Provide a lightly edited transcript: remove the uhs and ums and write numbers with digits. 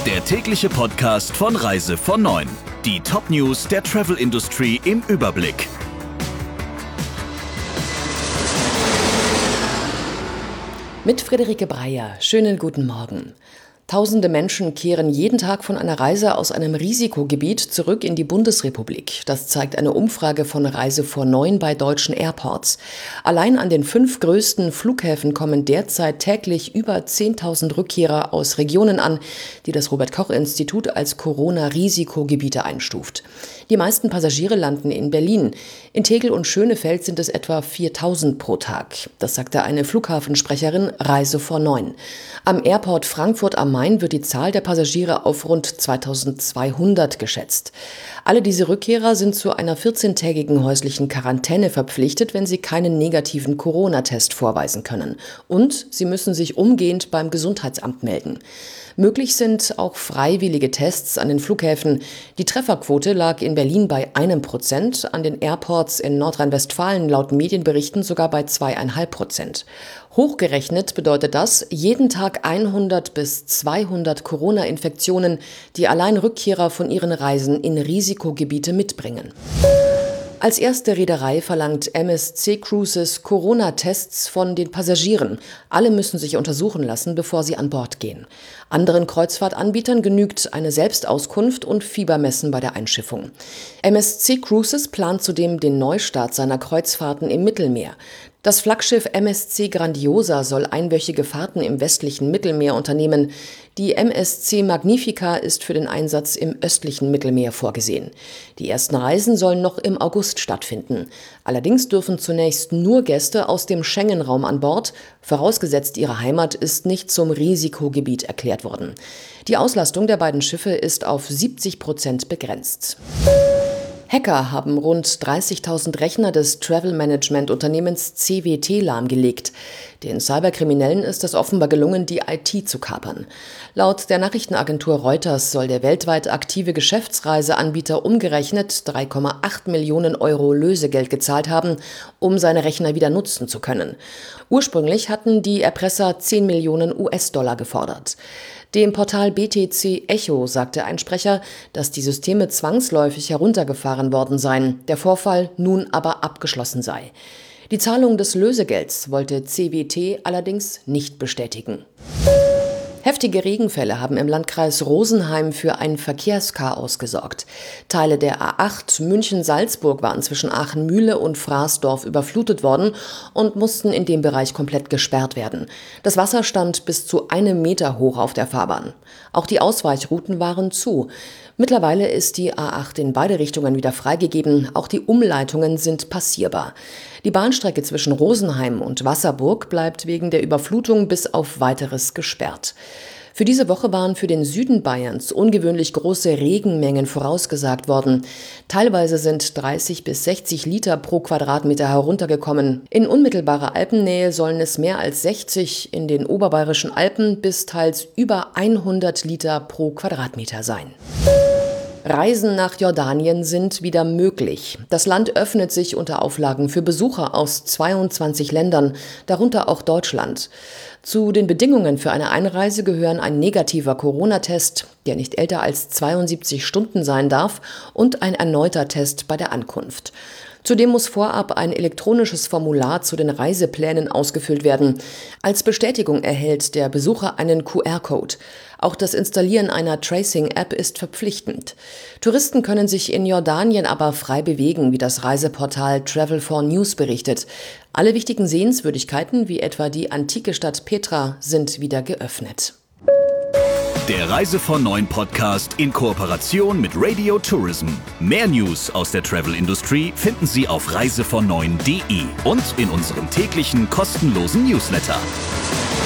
Der tägliche Podcast von Reise von 9. Die Top-News der Travel-Industrie im Überblick. Mit Friederike Breyer. Schönen guten Morgen. Tausende Menschen kehren jeden Tag von einer Reise aus einem Risikogebiet zurück in die Bundesrepublik. Das zeigt eine Umfrage von Reise von 9 bei deutschen Airports. Allein an den 5 größten Flughäfen kommen derzeit täglich über 10.000 Rückkehrer aus Regionen an, die das Robert-Koch-Institut als Corona-Risikogebiete einstuft. Die meisten Passagiere landen in Berlin. In Tegel und Schönefeld sind es etwa 4.000 pro Tag. Das sagte eine Flughafensprecherin Reise von 9. Am Airport Frankfurt am Main wird die Zahl der Passagiere auf rund 2.200 geschätzt. Alle diese Rückkehrer sind zu einer 14-tägigen häuslichen Quarantäne verpflichtet, wenn sie keinen negativen Corona-Test vorweisen können. Und sie müssen sich umgehend beim Gesundheitsamt melden. Möglich sind auch freiwillige Tests an den Flughäfen. Die Trefferquote lag in Berlin bei 1%, an den Airports in Nordrhein-Westfalen laut Medienberichten sogar bei 2,5%. Hochgerechnet bedeutet das jeden Tag 100 bis 200 Corona-Infektionen, die allein Rückkehrer von ihren Reisen in Risikogebiete mitbringen. Als erste Reederei verlangt MSC Cruises Corona-Tests von den Passagieren. Alle müssen sich untersuchen lassen, bevor sie an Bord gehen. Anderen Kreuzfahrtanbietern genügt eine Selbstauskunft und Fiebermessen bei der Einschiffung. MSC Cruises plant zudem den Neustart seiner Kreuzfahrten im Mittelmeer. Das Flaggschiff MSC Grandiosa soll einwöchige Fahrten im westlichen Mittelmeer unternehmen. Die MSC Magnifica ist für den Einsatz im östlichen Mittelmeer vorgesehen. Die ersten Reisen sollen noch im August stattfinden. Allerdings dürfen zunächst nur Gäste aus dem Schengen-Raum an Bord, vorausgesetzt ihre Heimat ist nicht zum Risikogebiet erklärt worden. Die Auslastung der beiden Schiffe ist auf 70% begrenzt. Hacker haben rund 30.000 Rechner des Travel-Management-Unternehmens CWT lahmgelegt. Den Cyberkriminellen ist es offenbar gelungen, die IT zu kapern. Laut der Nachrichtenagentur Reuters soll der weltweit aktive Geschäftsreiseanbieter umgerechnet 3,8 Millionen Euro Lösegeld gezahlt haben, um seine Rechner wieder nutzen zu können. Ursprünglich hatten die Erpresser 10 Millionen US-Dollar gefordert. Dem Portal BTC Echo sagte ein Sprecher, dass die Systeme zwangsläufig heruntergefahren worden seien, der Vorfall nun aber abgeschlossen sei. Die Zahlung des Lösegelds wollte CWT allerdings nicht bestätigen. Heftige Regenfälle haben im Landkreis Rosenheim für ein Verkehrschaos gesorgt. Teile der A8 München-Salzburg waren zwischen Aachen-Mühle und Fraßdorf überflutet worden und mussten in dem Bereich komplett gesperrt werden. Das Wasser stand bis zu 1 Meter hoch auf der Fahrbahn. Auch die Ausweichrouten waren zu. Mittlerweile ist die A8 in beide Richtungen wieder freigegeben, auch die Umleitungen sind passierbar. Die Bahnstrecke zwischen Rosenheim und Wasserburg bleibt wegen der Überflutung bis auf Weiteres gesperrt. Für diese Woche waren für den Süden Bayerns ungewöhnlich große Regenmengen vorausgesagt worden. Teilweise sind 30 bis 60 Liter pro Quadratmeter heruntergekommen. In unmittelbarer Alpennähe sollen es mehr als 60, in den oberbayerischen Alpen bis teils über 100 Liter pro Quadratmeter sein. Reisen nach Jordanien sind wieder möglich. Das Land öffnet sich unter Auflagen für Besucher aus 22 Ländern, darunter auch Deutschland. Zu den Bedingungen für eine Einreise gehören ein negativer Corona-Test, der nicht älter als 72 Stunden sein darf, und ein erneuter Test bei der Ankunft. Zudem muss vorab ein elektronisches Formular zu den Reiseplänen ausgefüllt werden. Als Bestätigung erhält der Besucher einen QR-Code. Auch das Installieren einer Tracing-App ist verpflichtend. Touristen können sich in Jordanien aber frei bewegen, wie das Reiseportal Travel4News berichtet. Alle wichtigen Sehenswürdigkeiten, wie etwa die antike Stadt Petra, sind wieder geöffnet. Der Reise von 9 Podcast in Kooperation mit Radio Tourism. Mehr News aus der Travel-Industrie finden Sie auf reisevon9.de und in unserem täglichen kostenlosen Newsletter.